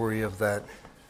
story of that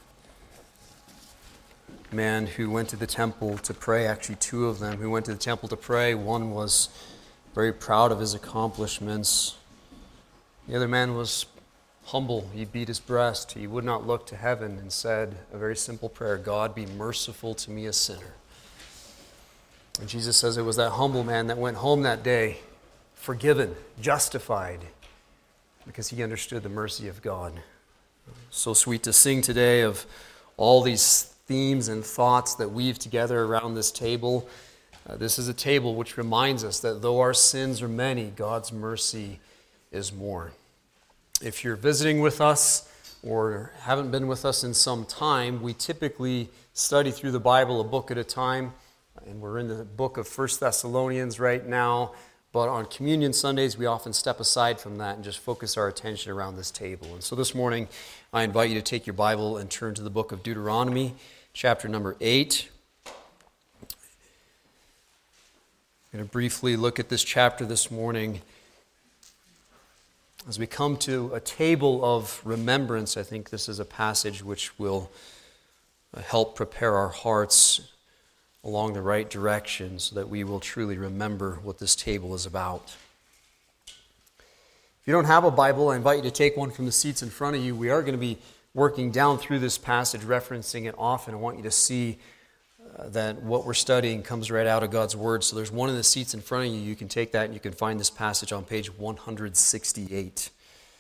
man who went to the temple to pray, actually two of them who went to the temple to pray. One was very proud of his accomplishments. The other man was humble. He beat his breast. He would not look to heaven and said a very simple prayer, God, be merciful to me, a sinner. And Jesus says it was that humble man that went home that day, forgiven, justified, because he understood the mercy of God. So sweet to sing today of all these themes and thoughts that weave together around this table. This is a table which reminds us that though our sins are many, God's mercy is more. If you're visiting with us or haven't been with us in some time, we typically study through the Bible a book at a time, and we're in the book of 1 Thessalonians right now. But on Communion Sundays, we often step aside from that and just focus our attention around this table. And so this morning, I invite you to take your Bible and turn to the book of Deuteronomy, chapter number 8. I'm going to briefly look at this chapter this morning. As we come to a table of remembrance, I think this is a passage which will help prepare our hearts along the right direction so that we will truly remember what this table is about. If you don't have a Bible, I invite you to take one from the seats in front of you. We are going to be working down through this passage, referencing it often. I want you to see that what we're studying comes right out of God's Word. So there's one in the seats in front of you. You can take that and you can find this passage on page 168.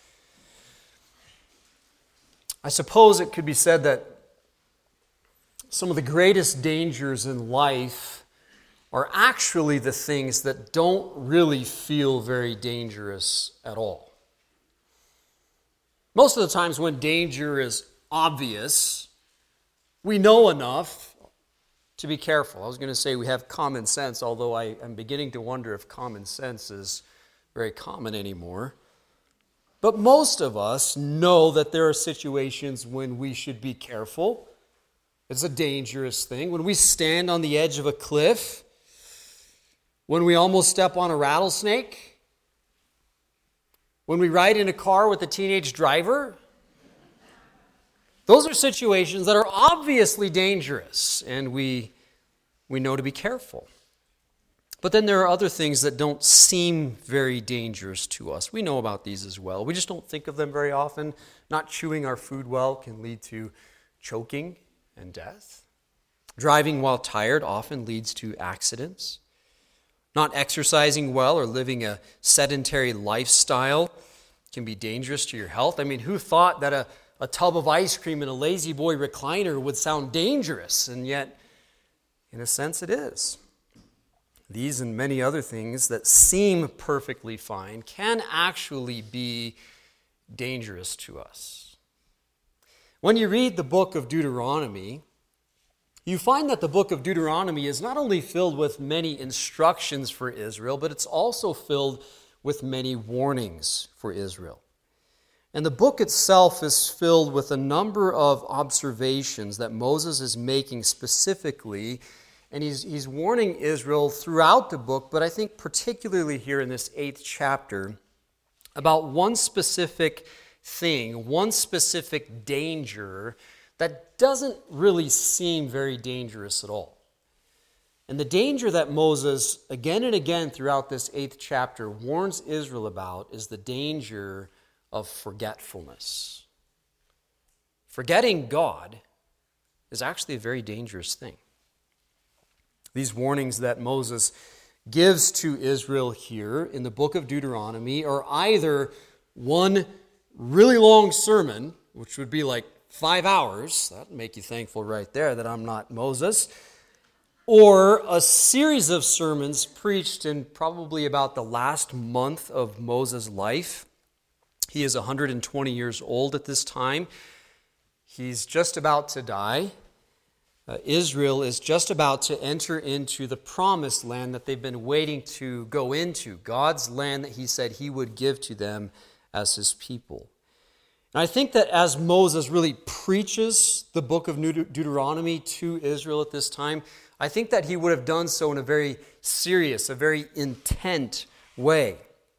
I suppose it could be said that some of the greatest dangers in life are actually the things that don't really feel very dangerous at all. Most of the times when danger is obvious, we know enough to be careful. I was going to say we have common sense, although I am beginning to wonder if common sense is very common anymore. But most of us know that there are situations when we should be careful. It's a dangerous thing. When we stand on the edge of a cliff, when we almost step on a rattlesnake, when we ride in a car with a teenage driver, those are situations that are obviously dangerous, and we know to be careful. But then there are other things that don't seem very dangerous to us. We know about these as well. We just don't think of them very often. Not chewing our food well can lead to choking and death. Driving while tired often leads to accidents. Not exercising well or living a sedentary lifestyle can be dangerous to your health. I mean, who thought that a tub of ice cream and a Lazy Boy recliner would sound dangerous? And yet, in a sense, it is. These and many other things that seem perfectly fine can actually be dangerous to us. When you read the book of Deuteronomy, you find that the book of Deuteronomy is not only filled with many instructions for Israel, but it's also filled with many warnings for Israel. And the book itself is filled with a number of observations that Moses is making specifically, and he's warning Israel throughout the book, but I think particularly here in this 8th chapter, about one specific thing, one specific danger that doesn't really seem very dangerous at all. And the danger that Moses, again and again throughout this 8th chapter, warns Israel about is the danger of forgetfulness. Forgetting God is actually a very dangerous thing. These warnings that Moses gives to Israel here in the book of Deuteronomy are either one really long sermon, which would be like 5 hours, that would make you thankful right there that I'm not Moses, or a series of sermons preached in probably about the last month of Moses' life. He is 120 years old at this time. He's just about to die. Israel is just about to enter into the promised land that they've been waiting to go into, God's land that he said he would give to them as his people. And I think that as Moses really preaches the book of Deuteronomy to Israel at this time, I think that he would have done so in a very serious, a very intent way.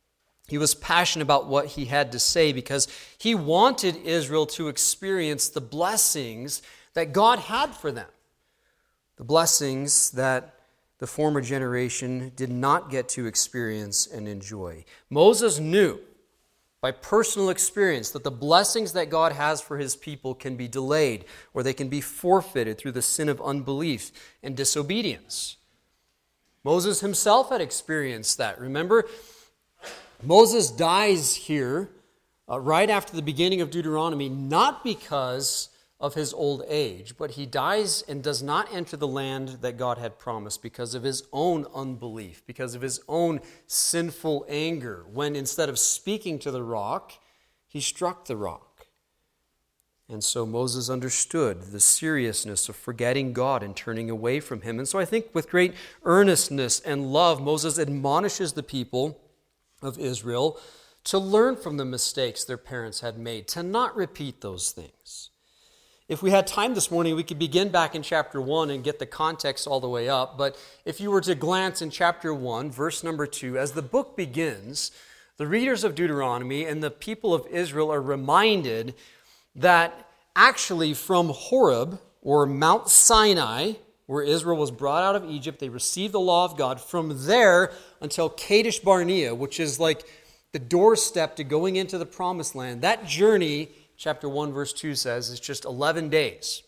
He was passionate about what he had to say because he wanted Israel to experience the blessings that God had for them. The blessings that the former generation did not get to experience and enjoy. Moses knew by personal experience that the blessings that God has for his people can be delayed or they can be forfeited through the sin of unbelief and disobedience. Moses himself had experienced that. Remember, Moses dies here right after the beginning of Deuteronomy, not because of his old age, but he dies and does not enter the land that God had promised because of his own unbelief, because of his own sinful anger, when instead of speaking to the rock, he struck the rock. And so Moses understood the seriousness of forgetting God and turning away from him. And so I think with great earnestness and love, Moses admonishes the people of Israel to learn from the mistakes their parents had made, to not repeat those things. If we had time this morning, we could begin back in chapter 1 and get the context all the way up. But if you were to glance in chapter 1, verse number 2, as the book begins, the readers of Deuteronomy and the people of Israel are reminded that actually from Horeb, or Mount Sinai, where Israel was brought out of Egypt, they received the law of God. From there until Kadesh Barnea, which is like the doorstep to going into the promised land, that journey, chapter 1, verse 2 says, is just 11 days.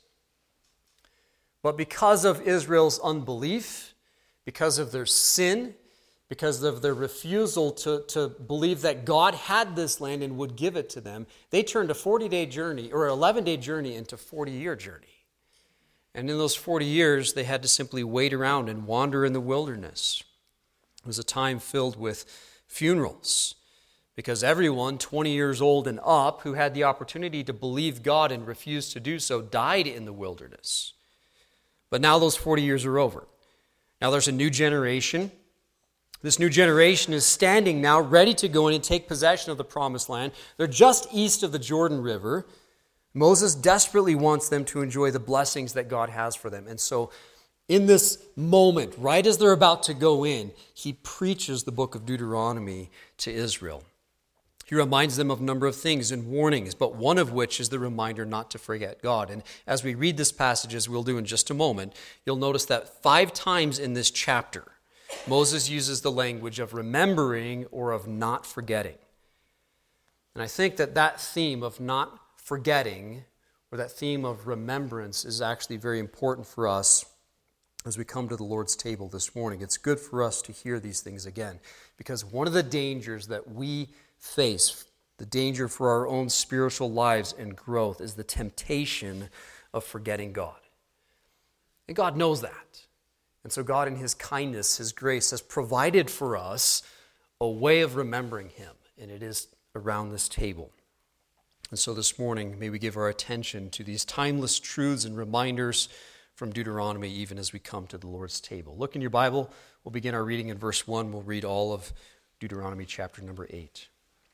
But because of Israel's unbelief, because of their sin, because of their refusal to believe that God had this land and would give it to them, they turned a 40-day journey, or an 11-day journey, into a 40-year journey. And in those 40 years, they had to simply wait around and wander in the wilderness. It was a time filled with funerals, because everyone 20 years old and up who had the opportunity to believe God and refused to do so died in the wilderness. But now those 40 years are over. Now there's a new generation. This new generation is standing now ready to go in and take possession of the promised land. They're just east of the Jordan River. Moses desperately wants them to enjoy the blessings that God has for them. And so in this moment, right as they're about to go in, he preaches the book of Deuteronomy to Israel. He reminds them of a number of things and warnings, but one of which is the reminder not to forget God. And as we read this passage, as we'll do in just a moment, you'll notice that 5 times in this chapter, Moses uses the language of remembering or of not forgetting. And I think that theme of not forgetting, or that theme of remembrance, is actually very important for us as we come to the Lord's table this morning. It's good for us to hear these things again, because one of the dangers that we face, the danger for our own spiritual lives and growth, is the temptation of forgetting God. And God knows that. And so God, in his kindness, his grace, has provided for us a way of remembering him, and it is around this table. And so this morning, may we give our attention to these timeless truths and reminders from Deuteronomy, even as we come to the Lord's table. Look in your Bible. We'll begin our reading in verse 1. We'll read all of Deuteronomy chapter number 8.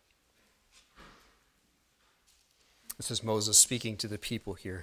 This is Moses speaking to the people here.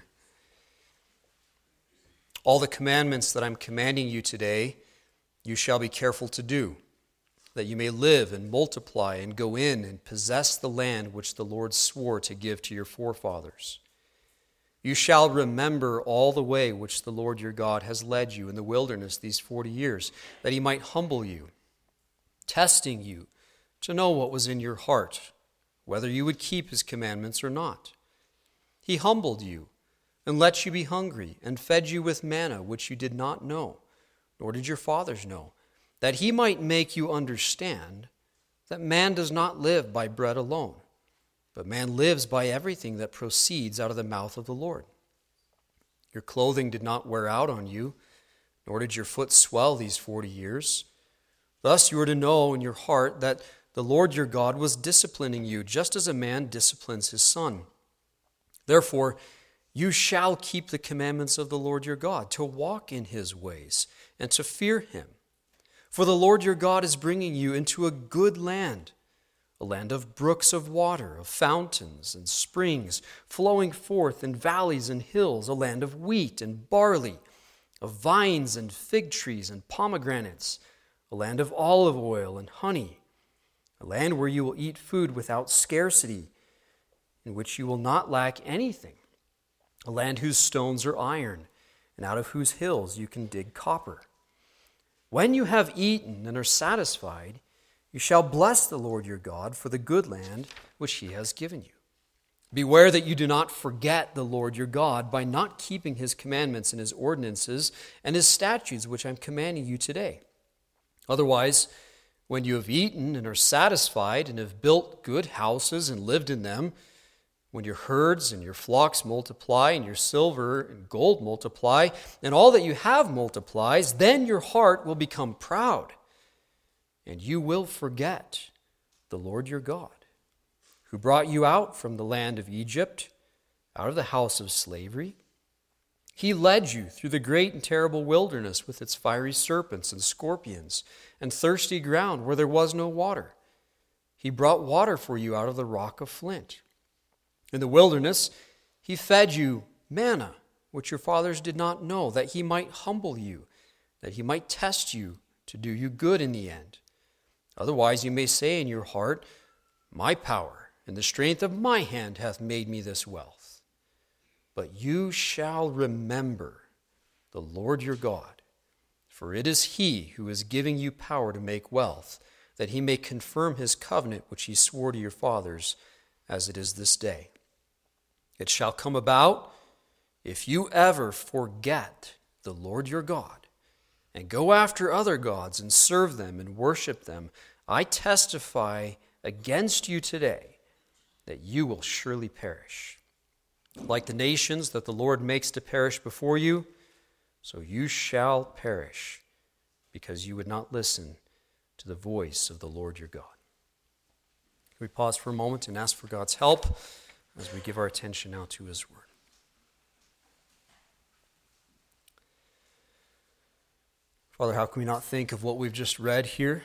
All the commandments that I'm commanding you today, you shall be careful to do, that you may live and multiply and go in and possess the land which the Lord swore to give to your forefathers. You shall remember all the way which the Lord your God has led you in the wilderness these 40 years, that he might humble you, testing you to know what was in your heart, whether you would keep his commandments or not. He humbled you and let you be hungry and fed you with manna which you did not know, nor did your fathers know, that he might make you understand that man does not live by bread alone, but man lives by everything that proceeds out of the mouth of the Lord. Your clothing did not wear out on you, nor did your foot swell these 40 years. Thus you are to know in your heart that the Lord your God was disciplining you, just as a man disciplines his son. Therefore, you shall keep the commandments of the Lord your God, to walk in his ways and to fear him. For the Lord your God is bringing you into a good land, a land of brooks of water, of fountains and springs flowing forth in valleys and hills, a land of wheat and barley, of vines and fig trees and pomegranates, a land of olive oil and honey, a land where you will eat food without scarcity, in which you will not lack anything, a land whose stones are iron, and out of whose hills you can dig copper. When you have eaten and are satisfied, you shall bless the Lord your God for the good land which he has given you. Beware that you do not forget the Lord your God by not keeping his commandments and his ordinances and his statutes which I am commanding you today. Otherwise, when you have eaten and are satisfied and have built good houses and lived in them, when your herds and your flocks multiply and your silver and gold multiply and all that you have multiplies, then your heart will become proud and you will forget the Lord your God, who brought you out from the land of Egypt, out of the house of slavery. He led you through the great and terrible wilderness with its fiery serpents and scorpions and thirsty ground where there was no water. He brought water for you out of the rock of flint. In the wilderness, he fed you manna, which your fathers did not know, that he might humble you, that he might test you to do you good in the end. Otherwise you may say in your heart, my power and the strength of my hand hath made me this wealth. But you shall remember the Lord your God, for it is he who is giving you power to make wealth, that he may confirm his covenant which he swore to your fathers, as it is this day. It shall come about, if you ever forget the Lord your God, and go after other gods and serve them and worship them, I testify against you today that you will surely perish. Like the nations that the Lord makes to perish before you, so you shall perish, because you would not listen to the voice of the Lord your God. Can we pause for a moment and ask for God's help as we give our attention now to his word? Father, how can we not think of what we've just read here?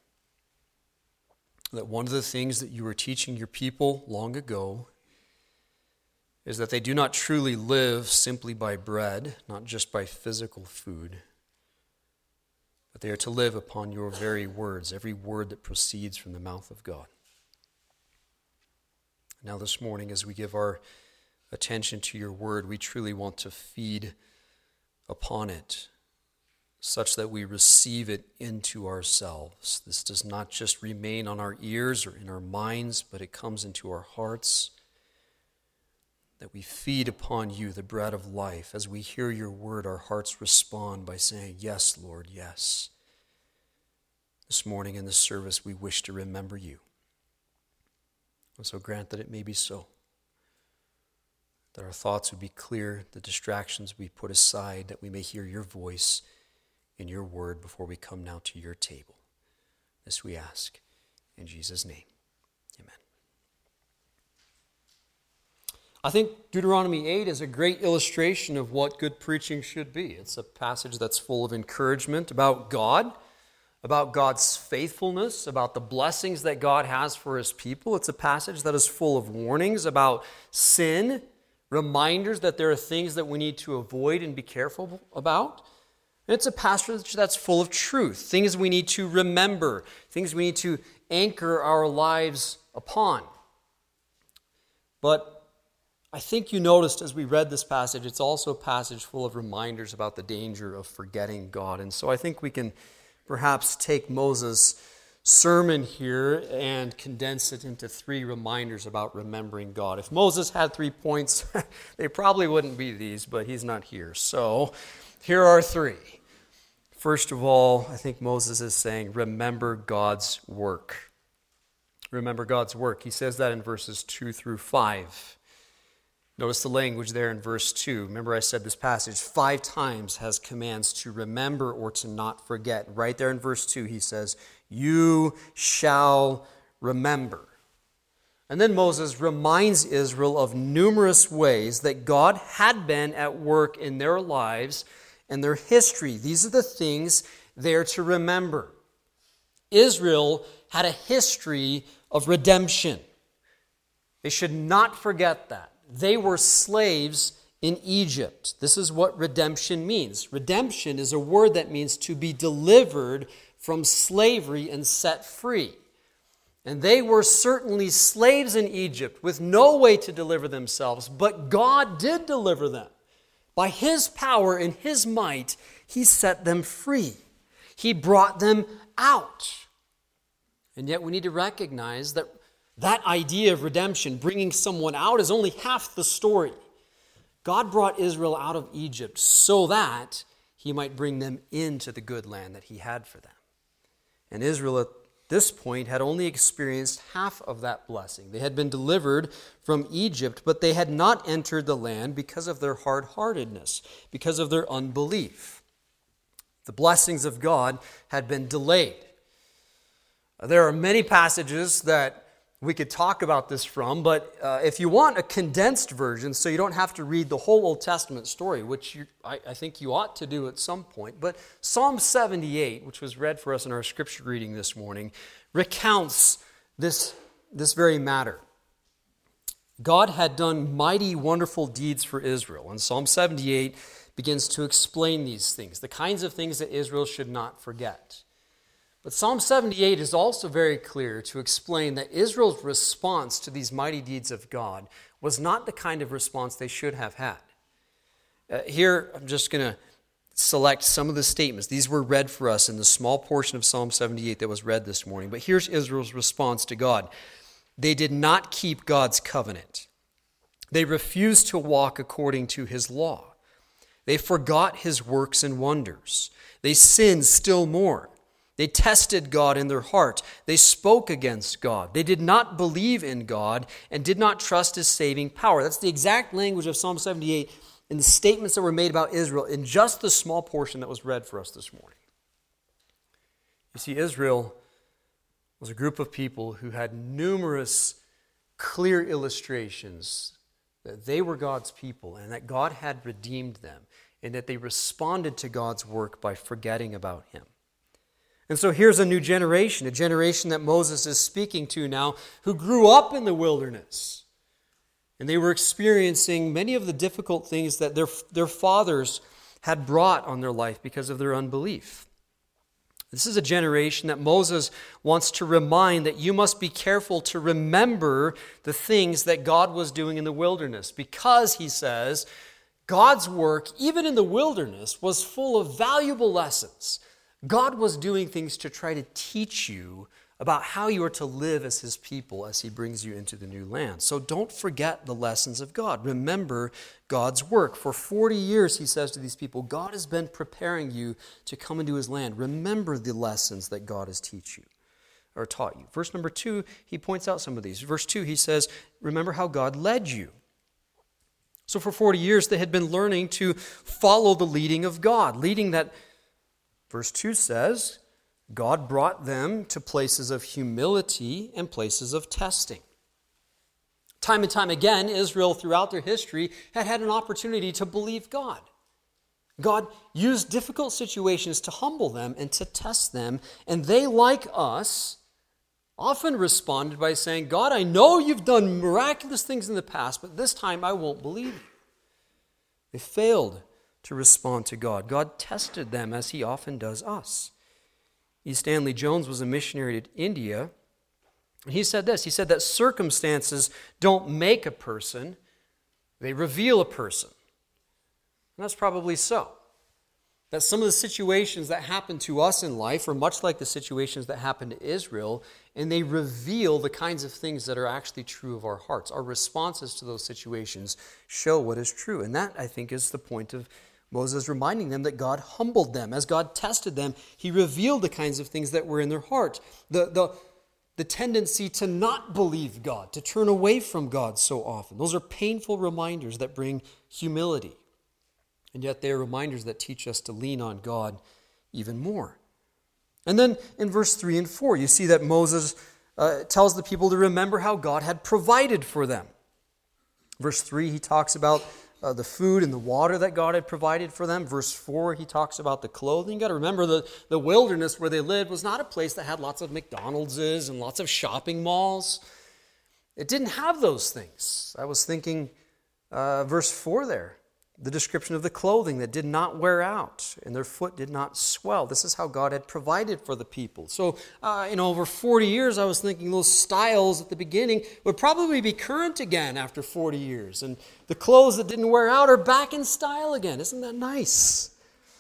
That one of the things that you were teaching your people long ago is that they do not truly live simply by bread, not just by physical food, but they are to live upon your very words, every word that proceeds from the mouth of God. Now this morning, as we give our attention to your word, we truly want to feed upon it, such that we receive it into ourselves. This does not just remain on our ears or in our minds, but it comes into our hearts, that we feed upon you, the bread of life. As we hear your word, our hearts respond by saying, yes, Lord, yes. This morning in this service, we wish to remember you. And so grant that it may be so, that our thoughts would be clear, the distractions would be put aside, that we may hear your voice in your word before we come now to your table. This we ask in Jesus' name. Amen. I think Deuteronomy 8 is a great illustration of what good preaching should be. It's a passage that's full of encouragement about God, about God's faithfulness, about the blessings that God has for his people. It's a passage that is full of warnings about sin, reminders that there are things that we need to avoid and be careful about. And it's a passage that's full of truth, things we need to remember, things we need to anchor our lives upon. But I think you noticed as we read this passage, it's also a passage full of reminders about the danger of forgetting God. And so I think we can perhaps take Moses' sermon here and condense it into 3 reminders about remembering God. If Moses had 3 points, they probably wouldn't be these, but he's not here. So here are 3. First of all, I think Moses is saying, remember God's work. Remember God's work. He says that in verses 2 through 5. Notice the language there in verse 2. Remember I said this passage 5 times has commands to remember or to not forget. Right there in verse 2 he says, you shall remember. And then Moses reminds Israel of numerous ways that God had been at work in their lives and their history. These are the things they're to remember. Israel had a history of redemption. They should not forget that. They were slaves in Egypt. This is what redemption means. Redemption is a word that means to be delivered from slavery and set free. And they were certainly slaves in Egypt with no way to deliver themselves, but God did deliver them. By His power and His might, He set them free. He brought them out. And yet we need to recognize that that idea of redemption, bringing someone out, is only half the story. God brought Israel out of Egypt so that He might bring them into the good land that He had for them. And Israel at this point had only experienced half of that blessing. They had been delivered from Egypt, but they had not entered the land because of their hard-heartedness, because of their unbelief. The blessings of God had been delayed. There are many passages that we could talk about this from, but if you want a condensed version so you don't have to read the whole Old Testament story, which I think you ought to do at some point, but Psalm 78, which was read for us in our scripture reading this morning, recounts this very matter. God had done mighty, wonderful deeds for Israel, and Psalm 78 begins to explain these things, the kinds of things that Israel should not forget. But Psalm 78 is also very clear to explain that Israel's response to these mighty deeds of God was not the kind of response they should have had. Here, I'm just going to select some of the statements. These were read for us in the small portion of Psalm 78 that was read this morning. But here's Israel's response to God. They did not keep God's covenant. They refused to walk according to His law. They forgot His works and wonders. They sinned still more. They tested God in their heart. They spoke against God. They did not believe in God and did not trust His saving power. That's the exact language of Psalm 78 in the statements that were made about Israel in just the small portion that was read for us this morning. You see, Israel was a group of people who had numerous clear illustrations that they were God's people and that God had redeemed them and that they responded to God's work by forgetting about Him. And so here's a new generation, a generation that Moses is speaking to now, who grew up in the wilderness. And they were experiencing many of the difficult things that their fathers had brought on their life because of their unbelief. This is a generation that Moses wants to remind that you must be careful to remember the things that God was doing in the wilderness, because, he says, God's work, even in the wilderness, was full of valuable lessons. God was doing things to try to teach you about how you are to live as His people as He brings you into the new land. So don't forget the lessons of God. Remember God's work. For 40 years, he says to these people, God has been preparing you to come into His land. Remember the lessons that God has taught you. Verse number 2, he points out some of these. Verse 2, he says, remember how God led you. So for 40 years, they had been learning to follow the leading of God, leading that. Verse 2 says, God brought them to places of humility and places of testing. Time and time again, Israel throughout their history had an opportunity to believe God. God used difficult situations to humble them and to test them, and they, like us, often responded by saying, God, I know you've done miraculous things in the past, but this time I won't believe you. They failed to respond to God. God tested them as He often does us. E. Stanley Jones was a missionary to India, and he said this. He said that circumstances don't make a person, they reveal a person. And that's probably so. That some of the situations that happen to us in life are much like the situations that happened to Israel, and they reveal the kinds of things that are actually true of our hearts. Our responses to those situations show what is true. And that, I think, is the point of Moses reminding them that God humbled them. As God tested them, He revealed the kinds of things that were in their heart. The tendency to not believe God, to turn away from God so often. Those are painful reminders that bring humility. And yet they are reminders that teach us to lean on God even more. And then in verse 3 and 4, you see that Moses tells the people to remember how God had provided for them. Verse 3, he talks about the food and the water that God had provided for them. Verse 4, he talks about the clothing. You've got to remember the wilderness where they lived was not a place that had lots of McDonald's and lots of shopping malls. It didn't have those things. I was thinking, verse 4 there, The description of the clothing that did not wear out and their foot did not swell. This is how God had provided for the people. So, over 40 years, I was thinking those styles at the beginning would probably be current again after 40 years. And the clothes that didn't wear out are back in style again. Isn't that nice?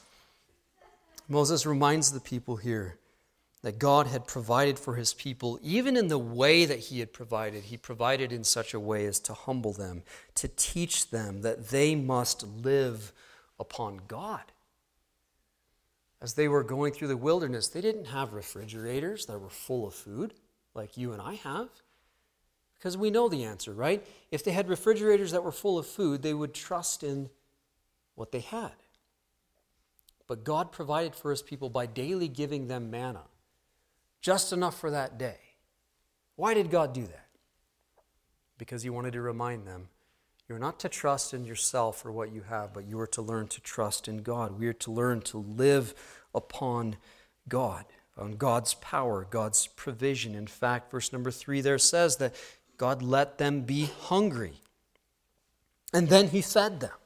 Moses reminds the people here that God had provided for his people, even in the way that he had provided. He provided in such a way as to humble them, to teach them that they must live upon God. As they were going through the wilderness, they didn't have refrigerators that were full of food like you and I have. Because we know the answer, right? If they had refrigerators that were full of food, they would trust in what they had. But God provided for his people by daily giving them manna. Just enough for that day. Why did God do that? Because he wanted to remind them, you're not to trust in yourself or what you have, but you are to learn to trust in God. We are to learn to live upon God, on God's power, God's provision. In fact, verse number 3 there says that God let them be hungry. And then he fed them.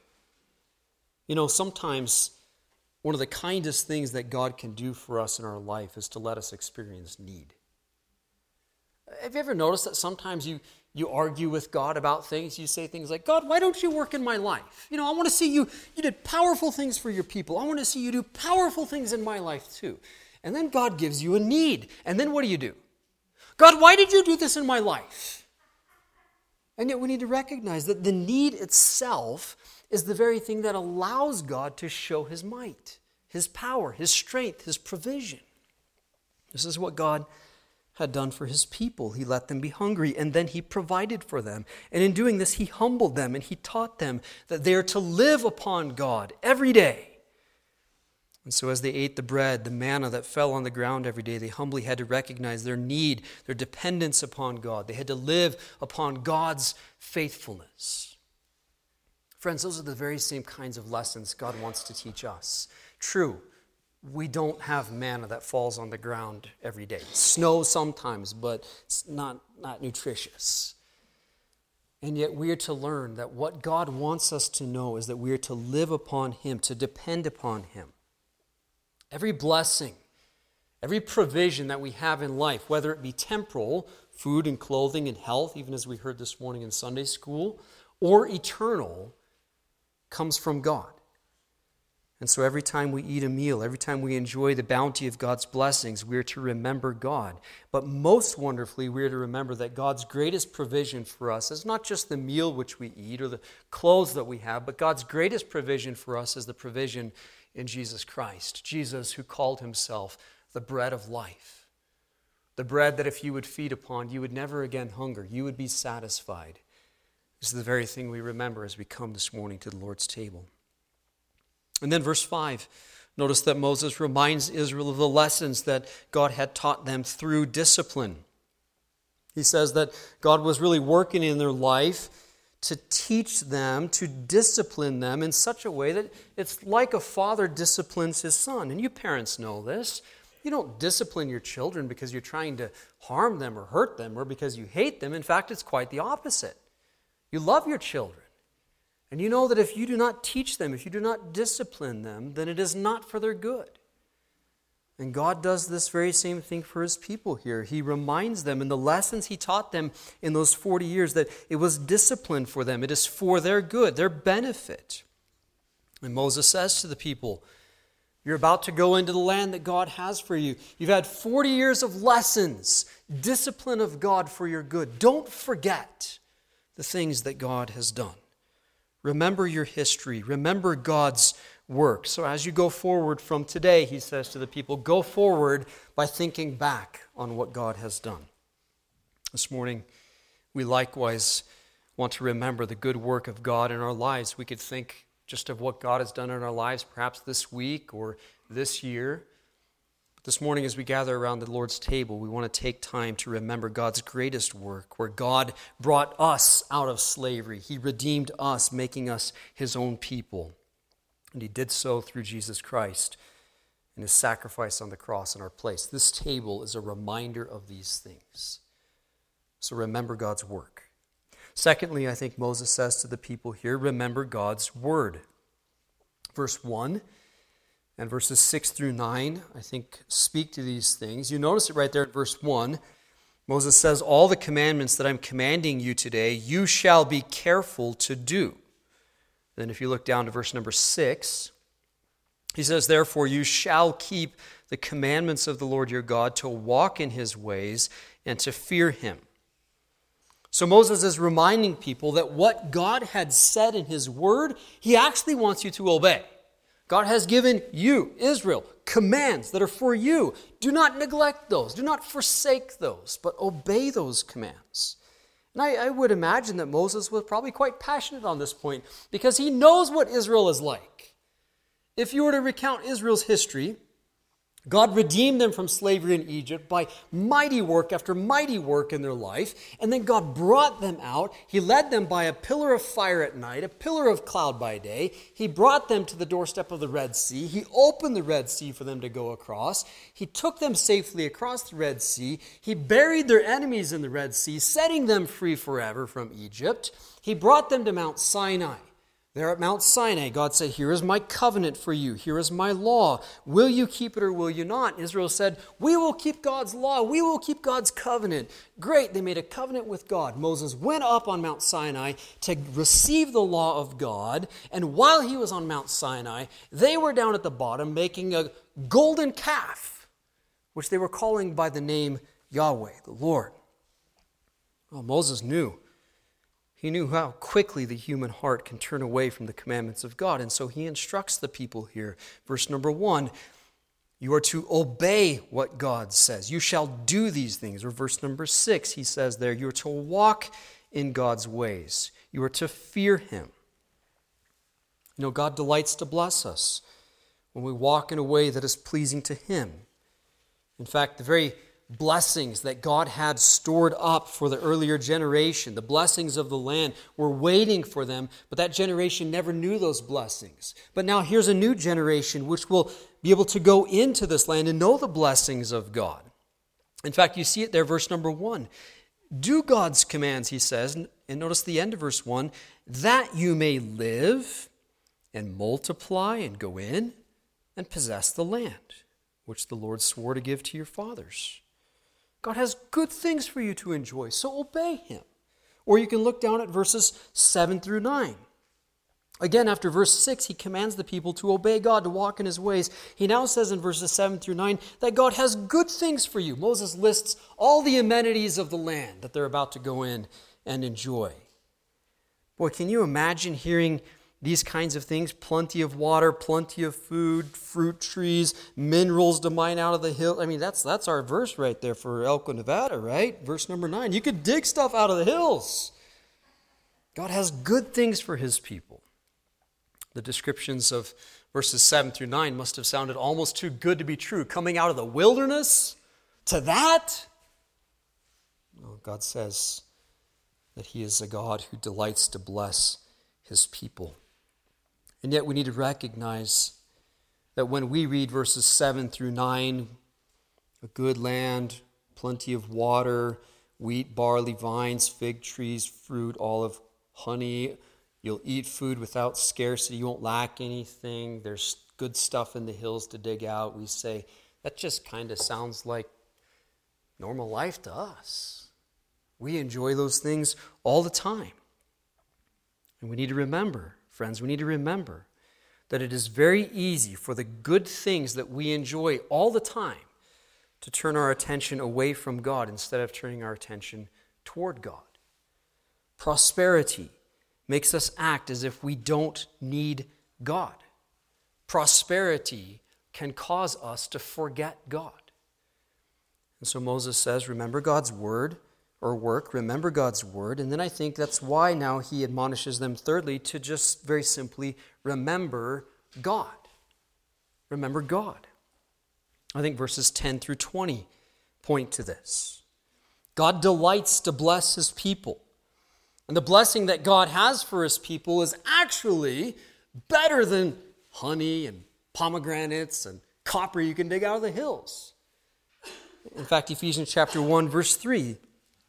Sometimes one of the kindest things that God can do for us in our life is to let us experience need. Have you ever noticed that sometimes you argue with God about things? You say things like, God, why don't you work in my life? I want to see you did powerful things for your people. I want to see you do powerful things in my life too. And then God gives you a need. And then what do? God, why did you do this in my life? And yet we need to recognize that the need itself is the very thing that allows God to show his might, his power, his strength, his provision. This is what God had done for his people. He let them be hungry, and then he provided for them. And in doing this, he humbled them, and he taught them that they are to live upon God every day. And so as they ate the bread, the manna that fell on the ground every day, they humbly had to recognize their need, their dependence upon God. They had to live upon God's faithfulness. Friends, those are the very same kinds of lessons God wants to teach us. True, we don't have manna that falls on the ground every day. Snow sometimes, but it's not nutritious. And yet we are to learn that what God wants us to know is that we are to live upon him, to depend upon him. Every blessing, every provision that we have in life, whether it be temporal, food and clothing and health, even as we heard this morning in Sunday school, or eternal, comes from God. And so every time we eat a meal, every time we enjoy the bounty of God's blessings, we are to remember God. But most wonderfully, we are to remember that God's greatest provision for us is not just the meal which we eat or the clothes that we have, but God's greatest provision for us is the provision in Jesus Christ. Jesus, who called himself the bread of life. The bread that if you would feed upon, you would never again hunger. You would be satisfied. This is the very thing we remember as we come this morning to the Lord's table. And then verse 5, notice that Moses reminds Israel of the lessons that God had taught them through discipline. He says that God was really working in their life to teach them, to discipline them in such a way that it's like a father disciplines his son. And you parents know this. You don't discipline your children because you're trying to harm them or hurt them or because you hate them. In fact, it's quite the opposite. You love your children. And you know that if you do not teach them, if you do not discipline them, then it is not for their good. And God does this very same thing for his people here. He reminds them in the lessons he taught them in those 40 years that it was discipline for them. It is for their good, their benefit. And Moses says to the people, you're about to go into the land that God has for you. You've had 40 years of lessons, discipline of God for your good. Don't forget the things that God has done. Remember your history. Remember God's work. So as you go forward from today, he says to the people, go forward by thinking back on what God has done. This morning, we likewise want to remember the good work of God in our lives. We could think just of what God has done in our lives, perhaps this week or this year. This morning, as we gather around the Lord's table, we want to take time to remember God's greatest work, where God brought us out of slavery. He redeemed us, making us his own people. And he did so through Jesus Christ and his sacrifice on the cross in our place. This table is a reminder of these things. So remember God's work. Secondly, I think Moses says to the people here, remember God's word. Verse 1 and verses 6 through 9, I think, speak to these things. You notice it right there in verse 1. Moses says, all the commandments that I'm commanding you today, you shall be careful to do. Then if you look down to verse number 6, he says, therefore you shall keep the commandments of the Lord your God to walk in his ways and to fear him. So Moses is reminding people that what God had said in his word, he actually wants you to obey. God has given you, Israel, commands that are for you. Do not neglect those. Do not forsake those, but obey those commands. And I would imagine that Moses was probably quite passionate on this point because he knows what Israel is like. If you were to recount Israel's history, God redeemed them from slavery in Egypt by mighty work after mighty work in their life. And then God brought them out. He led them by a pillar of fire at night, a pillar of cloud by day. He brought them to the doorstep of the Red Sea. He opened the Red Sea for them to go across. He took them safely across the Red Sea. He buried their enemies in the Red Sea, setting them free forever from Egypt. He brought them to Mount Sinai. There at Mount Sinai, God said, here is my covenant for you. Here is my law. Will you keep it or will you not? Israel said, we will keep God's law. We will keep God's covenant. Great. They made a covenant with God. Moses went up on Mount Sinai to receive the law of God. And while he was on Mount Sinai, they were down at the bottom making a golden calf, which they were calling by the name Yahweh, the Lord. Well, Moses knew. He knew how quickly the human heart can turn away from the commandments of God. And so he instructs the people here. Verse number 1, you are to obey what God says. You shall do these things. Or verse number 6, he says there, you are to walk in God's ways. You are to fear him. You know, God delights to bless us when we walk in a way that is pleasing to him. In fact, the very blessings that God had stored up for the earlier generation, the blessings of the land, were waiting for them, but that generation never knew those blessings. But now here's a new generation which will be able to go into this land and know the blessings of God. In fact, you see it there, verse number 1. Do God's commands, he says, and notice the end of verse 1, that you may live and multiply and go in and possess the land, which the Lord swore to give to your fathers. God has good things for you to enjoy, so obey him. Or you can look down at verses 7 through 9. Again, after verse 6, he commands the people to obey God, to walk in his ways. He now says in verses 7 through 9 that God has good things for you. Moses lists all the amenities of the land that they're about to go in and enjoy. Boy, can you imagine hearing these kinds of things? Plenty of water, plenty of food, fruit trees, minerals to mine out of the hill. I mean, that's our verse right there for Elko, Nevada, right? Verse number 9. You could dig stuff out of the hills. God has good things for his people. The descriptions of verses 7 through 9 must have sounded almost too good to be true. Coming out of the wilderness to that? No, God says that he is a God who delights to bless his people. And yet we need to recognize that when we read verses 7 through 9, a good land, plenty of water, wheat, barley, vines, fig trees, fruit, olive, honey, you'll eat food without scarcity, you won't lack anything, there's good stuff in the hills to dig out, we say, that just kind of sounds like normal life to us. We enjoy those things all the time. And we need to remember, friends, we need to remember that it is very easy for the good things that we enjoy all the time to turn our attention away from God instead of turning our attention toward God. Prosperity makes us act as if we don't need God. Prosperity can cause us to forget God. And so Moses says, remember God's word, or work, remember God's word. And then I think that's why now he admonishes them thirdly to just very simply remember God. Remember God. I think verses 10 through 20 point to this. God delights to bless his people. And the blessing that God has for his people is actually better than honey and pomegranates and copper you can dig out of the hills. In fact, Ephesians chapter 1, verse 3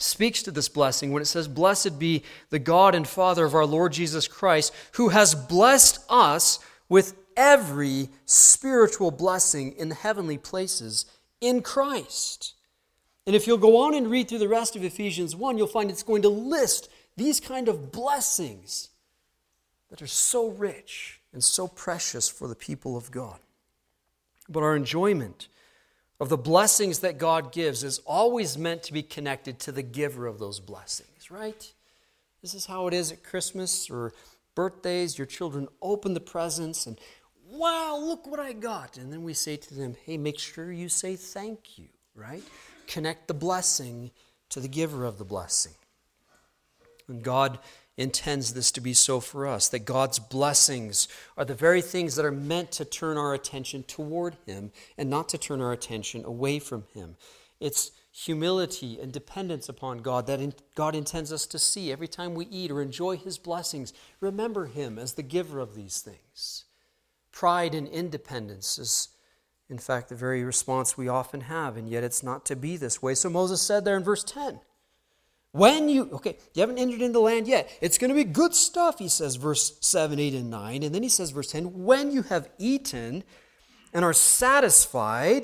speaks to this blessing when it says, "Blessed be the God and Father of our Lord Jesus Christ, who has blessed us with every spiritual blessing in the heavenly places in Christ." And if you'll go on and read through the rest of Ephesians 1, you'll find it's going to list these kind of blessings that are so rich and so precious for the people of God. But our enjoyment of the blessings that God gives is always meant to be connected to the giver of those blessings, right? This is how it is at Christmas or birthdays. Your children open the presents and, wow, look what I got. And then we say to them, hey, make sure you say thank you, right? Connect the blessing to the giver of the blessing. And God intends this to be so for us, that God's blessings are the very things that are meant to turn our attention toward Him and not to turn our attention away from Him. It's humility and dependence upon God that God intends us to see every time we eat or enjoy His blessings. Remember Him as the giver of these things. Pride and independence is, in fact, the very response we often have, and yet it's not to be this way. So Moses said there in verse 10, you haven't entered into the land yet. It's going to be good stuff, he says, verse 7, 8, and 9. And then he says, verse 10, when you have eaten and are satisfied,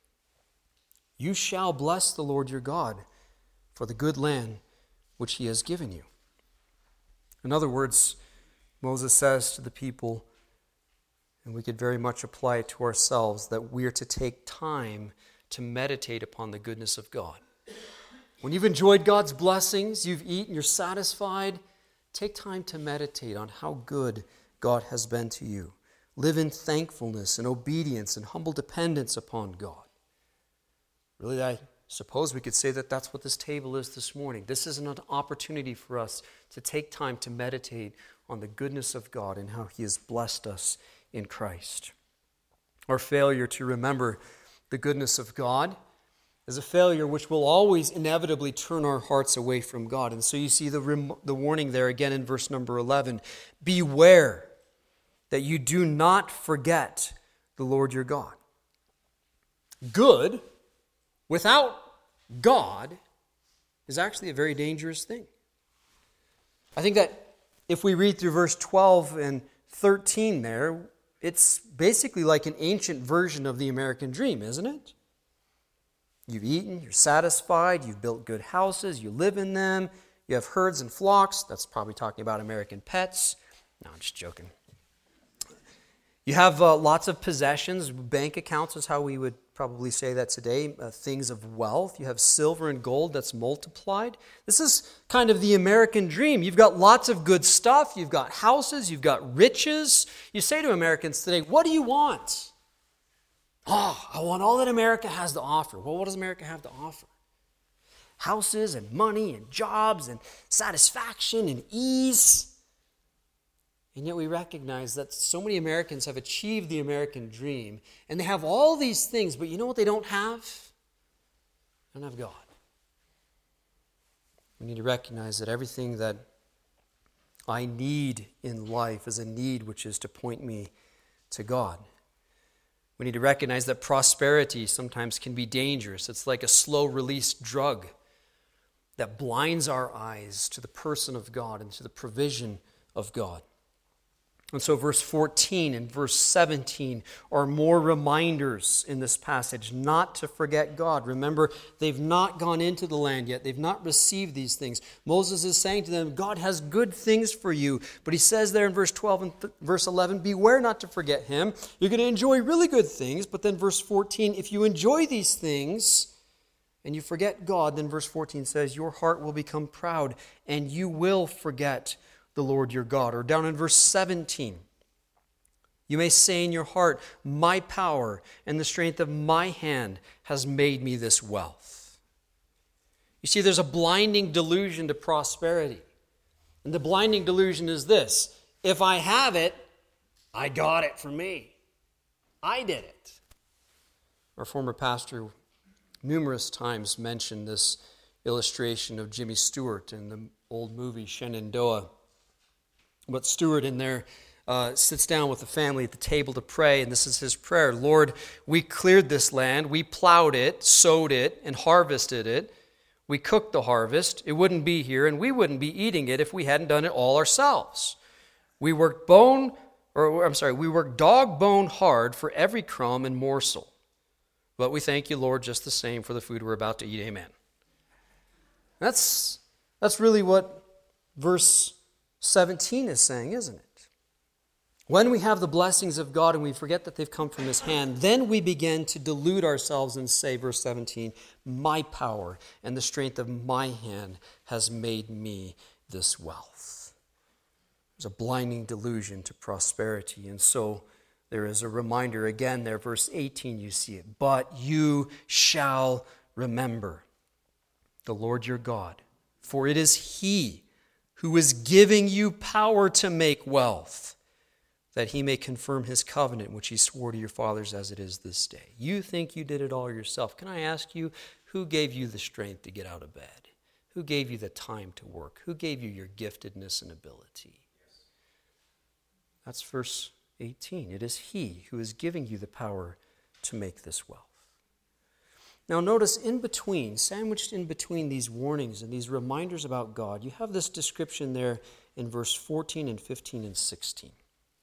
you shall bless the Lord your God for the good land which He has given you. In other words, Moses says to the people, and we could very much apply it to ourselves, that we are to take time to meditate upon the goodness of God. When you've enjoyed God's blessings, you've eaten, you're satisfied, take time to meditate on how good God has been to you. Live in thankfulness and obedience and humble dependence upon God. Really, I suppose we could say that that's what this table is this morning. This is an opportunity for us to take time to meditate on the goodness of God and how He has blessed us in Christ. Our failure to remember the goodness of God is a failure which will always inevitably turn our hearts away from God. And so you see the warning there again in verse number 11. Beware that you do not forget the Lord your God. Good without God is actually a very dangerous thing. I think that if we read through verse 12 and 13 there, it's basically like an ancient version of the American dream, isn't it? You've eaten, you're satisfied, you've built good houses, you live in them, you have herds and flocks. That's probably talking about American pets. No, I'm just joking. You have lots of possessions. Bank accounts is how we would probably say that today. Things of wealth. You have silver and gold that's multiplied. This is kind of the American dream. You've got lots of good stuff. You've got houses. You've got riches. You say to Americans today, what do you want? Oh, I want all that America has to offer. Well, what does America have to offer? Houses and money and jobs and satisfaction and ease. And yet we recognize that so many Americans have achieved the American dream, and they have all these things, but you know what they don't have? They don't have God. We need to recognize that everything that I need in life is a need which is to point me to God. We need to recognize that prosperity sometimes can be dangerous. It's like a slow-release drug that blinds our eyes to the person of God and to the provision of God. And so verse 14 and verse 17 are more reminders in this passage not to forget God. Remember, they've not gone into the land yet. They've not received these things. Moses is saying to them, God has good things for you. But he says there in verse 12 and verse 11, beware not to forget Him. You're going to enjoy really good things. But then verse 14, if you enjoy these things and you forget God, then verse 14 says, your heart will become proud and you will forget the Lord your God. Or down in verse 17, you may say in your heart, my power and the strength of my hand has made me this wealth. You see, there's a blinding delusion to prosperity. And the blinding delusion is this: if I have it, I got it for me. I did it. Our former pastor numerous times mentioned this illustration of Jimmy Stewart in the old movie Shenandoah. But Stewart in there sits down with the family at the table to pray, and this is his prayer. Lord, we cleared this land, we plowed it, sowed it, and harvested it. We cooked the harvest. It wouldn't be here, and we wouldn't be eating it if we hadn't done it all ourselves. We worked dog bone hard for every crumb and morsel. But we thank you, Lord, just the same for the food we're about to eat. Amen. That's really what verse 17 is saying, isn't it? When we have the blessings of God and we forget that they've come from His hand, then we begin to delude ourselves and say, verse 17, my power and the strength of my hand has made me this wealth. There's a blinding delusion to prosperity. And so there is a reminder again there, verse 18, you see it. But you shall remember the Lord your God, for it is He who is giving you power to make wealth, that He may confirm His covenant, which He swore to your fathers as it is this day. You think you did it all yourself. Can I ask you, who gave you the strength to get out of bed? Who gave you the time to work? Who gave you your giftedness and ability? That's verse 18. It is He who is giving you the power to make this wealth. Now notice in between, sandwiched in between these warnings and these reminders about God, you have this description there in verse 14 and 15 and 16.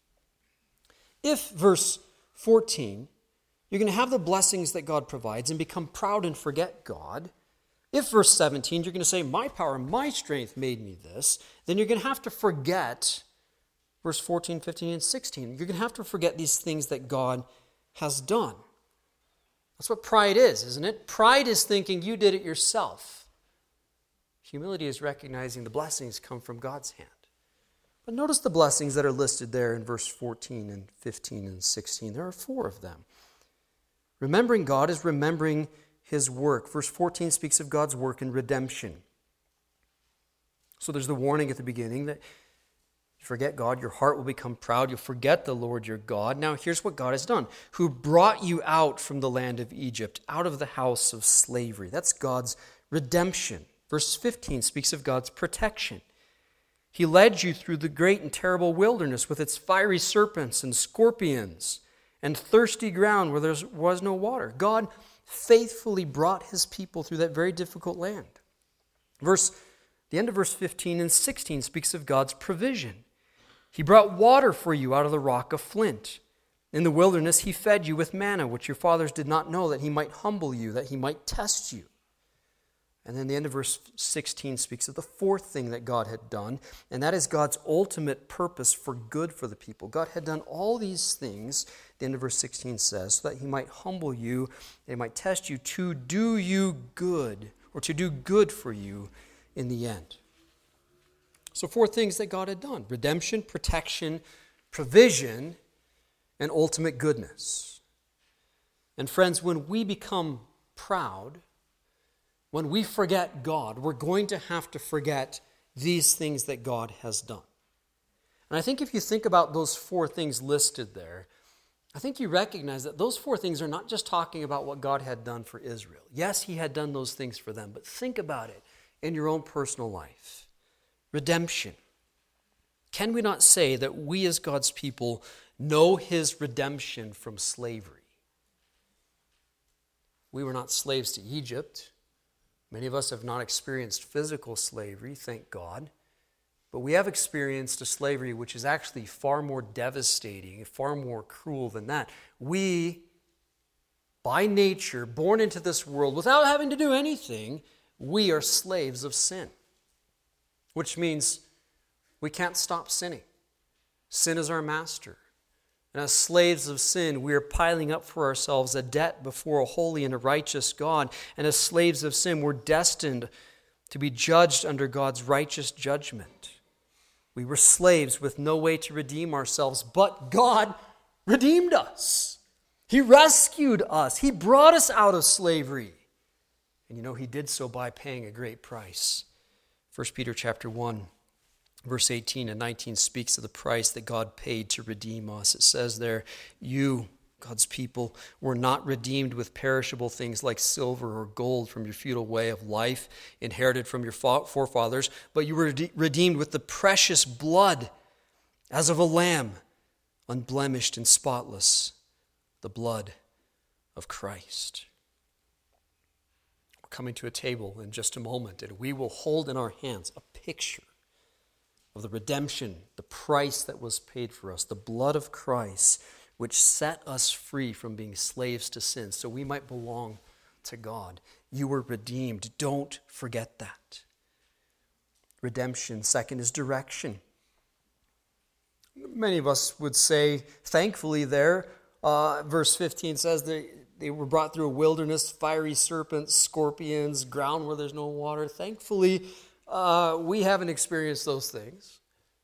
If, verse 14, you're going to have the blessings that God provides and become proud and forget God, if, verse 17, you're going to say, my power and my strength made me this, then you're going to have to forget verse 14, 15, and 16. You're going to have to forget these things that God has done. That's what pride is, isn't it? Pride is thinking you did it yourself. Humility is recognizing the blessings come from God's hand. But notice the blessings that are listed there in verse 14 and 15 and 16. There are 4 of them. Remembering God is remembering His work. Verse 14 speaks of God's work in redemption. So there's the warning at the beginning that you forget God, your heart will become proud. You'll forget the Lord your God. Now here's what God has done. Who brought you out from the land of Egypt, out of the house of slavery. That's God's redemption. Verse 15 speaks of God's protection. He led you through the great and terrible wilderness with its fiery serpents and scorpions and thirsty ground where there was no water. God faithfully brought His people through that very difficult land. The end of verse 15 and 16 speaks of God's provision. He brought water for you out of the rock of flint. In the wilderness, He fed you with manna, which your fathers did not know, that He might humble you, that He might test you. And then the end of verse 16 speaks of the 4th thing that God had done, and that is God's ultimate purpose for good for the people. God had done all these things, the end of verse 16 says, so that He might humble you, that He might test you, to do you good, or to do good for you in the end. So 4 things that God had done: redemption, protection, provision, and ultimate goodness. And friends, when we become proud, when we forget God, we're going to have to forget these things that God has done. And I think if you think about those 4 things listed there, I think you recognize that those 4 things are not just talking about what God had done for Israel. Yes, He had done those things for them, but think about it in your own personal life. Redemption. Can we not say that we as God's people know His redemption from slavery? We were not slaves to Egypt. Many of us have not experienced physical slavery, thank God. But we have experienced a slavery which is actually far more devastating, far more cruel than that. We, by nature, born into this world without having to do anything, we are slaves of sin. Which means we can't stop sinning. Sin is our master. And as slaves of sin, we are piling up for ourselves a debt before a holy and a righteous God. And as slaves of sin, we're destined to be judged under God's righteous judgment. We were slaves with no way to redeem ourselves, but God redeemed us. He rescued us. He brought us out of slavery. And you know, He did so by paying a great price. 1 Peter chapter 1, verse 18 and 19 speaks of the price that God paid to redeem us. It says there, you, God's people, were not redeemed with perishable things like silver or gold from your futile way of life inherited from your forefathers, but you were redeemed with the precious blood as of a lamb, unblemished and spotless, the blood of Christ. We're coming to a table in just a moment, and we will hold in our hands a picture of the redemption, the price that was paid for us, the blood of Christ, which set us free from being slaves to sin, so we might belong to God. You were redeemed. Don't forget that. Redemption. Second is direction. Many of us would say, thankfully there, verse 15 says they were brought through a wilderness, fiery serpents, scorpions, ground where there's no water. Thankfully, we haven't experienced those things.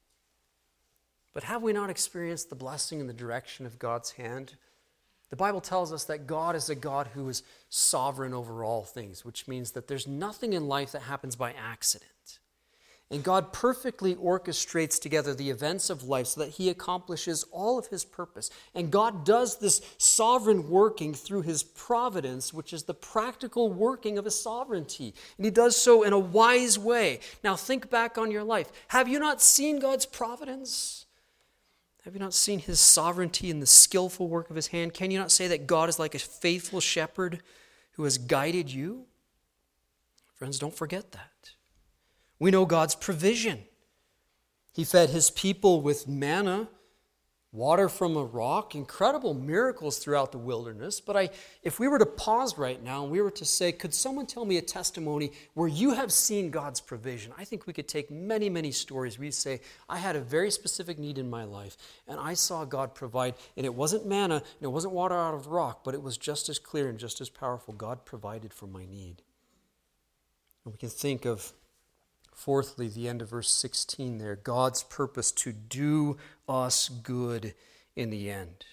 But have we not experienced the blessing and the direction of God's hand? The Bible tells us that God is a God who is sovereign over all things, which means that there's nothing in life that happens by accident. And God perfectly orchestrates together the events of life so that he accomplishes all of his purpose. And God does this sovereign working through his providence, which is the practical working of his sovereignty. And he does so in a wise way. Now think back on your life. Have you not seen God's providence? Have you not seen his sovereignty and the skillful work of his hand? Can you not say that God is like a faithful shepherd who has guided you? Friends, don't forget that. We know God's provision. He fed his people with manna, water from a rock, incredible miracles throughout the wilderness. But if we were to pause right now and we were to say, could someone tell me a testimony where you have seen God's provision? I think we could take many, many stories. We'd say, I had a very specific need in my life, and I saw God provide. And it wasn't manna, and it wasn't water out of rock, but it was just as clear and just as powerful. God provided for my need. And we can think of, fourthly, the end of verse 16 there, God's purpose to do us good in the end.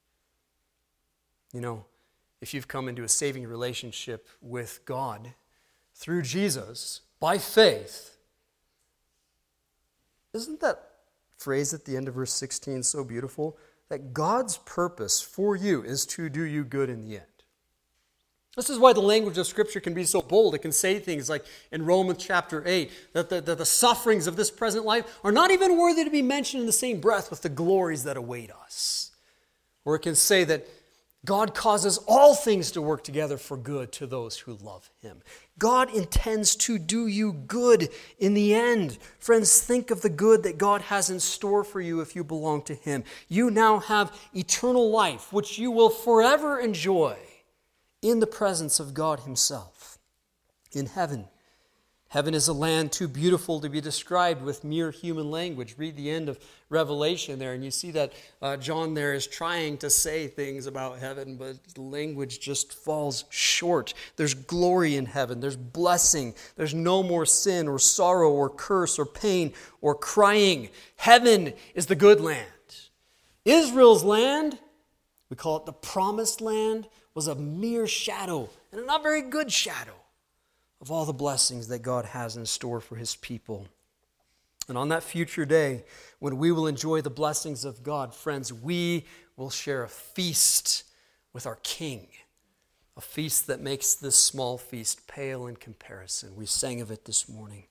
You know, if you've come into a saving relationship with God through Jesus by faith, isn't that phrase at the end of verse 16 so beautiful? That God's purpose for you is to do you good in the end. This is why the language of Scripture can be so bold. It can say things like in Romans chapter 8, that the sufferings of this present life are not even worthy to be mentioned in the same breath with the glories that await us. Or it can say that God causes all things to work together for good to those who love him. God intends to do you good in the end. Friends, think of the good that God has in store for you if you belong to him. You now have eternal life, which you will forever enjoy in the presence of God himself, in heaven. Heaven is a land too beautiful to be described with mere human language. Read the end of Revelation there, and you see that John there is trying to say things about heaven, but the language just falls short. There's glory in heaven. There's blessing. There's no more sin or sorrow or curse or pain or crying. Heaven is the good land. Israel's land, we call it the promised land, was a mere shadow, and a not very good shadow, of all the blessings that God has in store for his people. And on that future day, when we will enjoy the blessings of God, friends, we will share a feast with our King, a feast that makes this small feast pale in comparison. We sang of it this morning.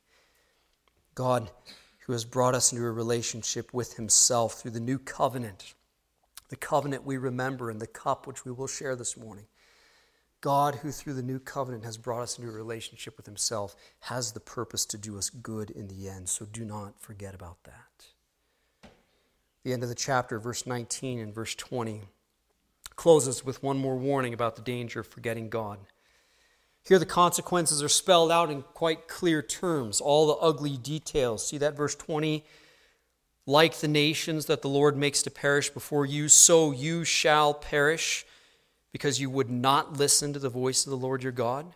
God, who has brought us into a relationship with himself through the new covenant, the covenant we remember and the cup which we will share this morning. God, who through the new covenant has brought us into a relationship with himself, has the purpose to do us good in the end. So do not forget about that. The end of the chapter, verse 19 and verse 20, closes with one more warning about the danger of forgetting God. Here the consequences are spelled out in quite clear terms, all the ugly details. See that verse 20? Like the nations that the Lord makes to perish before you, so you shall perish, because you would not listen to the voice of the Lord your God.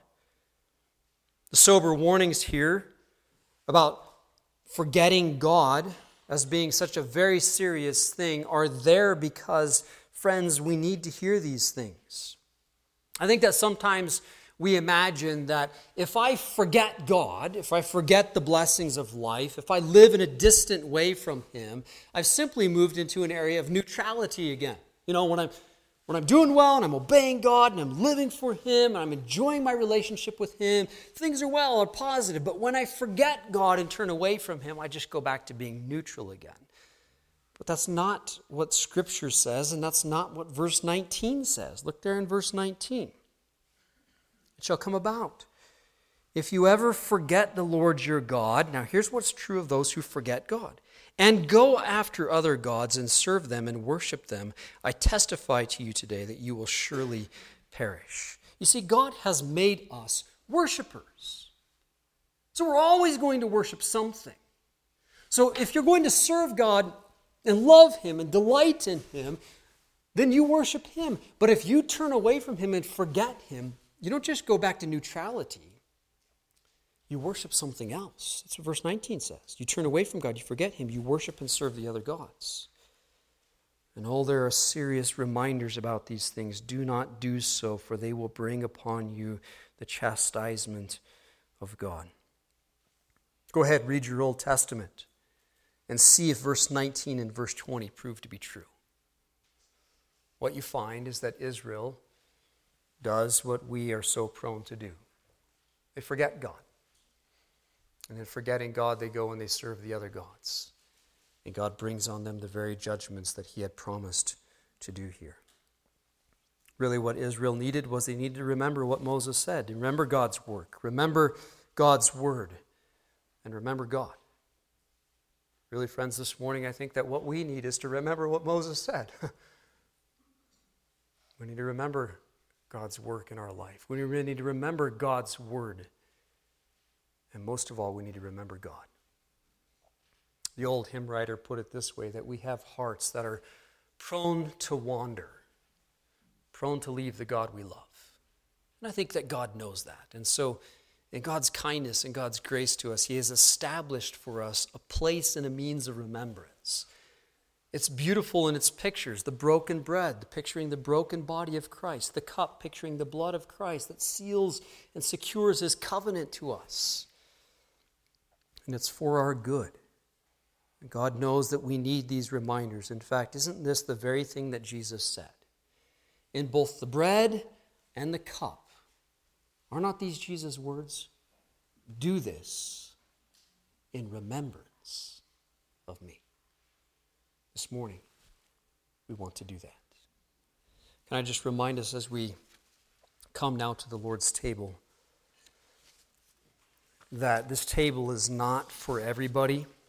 The sober warnings here about forgetting God as being such a very serious thing are there because, friends, we need to hear these things. I think that sometimes we imagine that if I forget God, if I forget the blessings of life, if I live in a distant way from him, I've simply moved into an area of neutrality again. You know, when I'm doing well and I'm obeying God and I'm living for him and I'm enjoying my relationship with him, things are well or positive. But when I forget God and turn away from him, I just go back to being neutral again. But that's not what Scripture says, and that's not what verse 19 says. Look there in verse 19. It shall come about If you ever forget the Lord your God, now here's what's true of those who forget God, and go after other gods and serve them and worship them, I testify to you today that you will surely perish. You see, God has made us worshipers. So we're always going to worship something. So if you're going to serve God and love Him and delight in Him, then you worship Him. But if you turn away from Him and forget Him, you don't just go back to neutrality. You worship something else. That's what verse 19 says. You turn away from God, you forget Him, you worship and serve the other gods. And there are serious reminders about these things. Do not do so, for they will bring upon you the chastisement of God. Go ahead, read your Old Testament and see if verse 19 and verse 20 prove to be true. What you find is that Israel does what we are so prone to do. They forget God. And in forgetting God, they go and they serve the other gods. And God brings on them the very judgments that He had promised to do here. Really, what Israel needed was they needed to remember what Moses said. Remember God's work. Remember God's word. And remember God. Really, friends, this morning I think that what we need is to remember what Moses said. We need to remember God's work in our life. We really need to remember God's word. And most of all, we need to remember God. The old hymn writer put it this way, that we have hearts that are prone to wander, prone to leave the God we love. And I think that God knows that. And so, in God's kindness and God's grace to us, He has established for us a place and a means of remembrance. It's beautiful in its pictures. The broken bread, picturing the broken body of Christ. The cup, picturing the blood of Christ that seals and secures His covenant to us. And it's for our good. And God knows that we need these reminders. In fact, isn't this the very thing that Jesus said? In both the bread and the cup. Are not these Jesus' words? Do this in remembrance of me. This morning, we want to do that. Can I just remind us as we come now to the Lord's table that this table is not for everybody.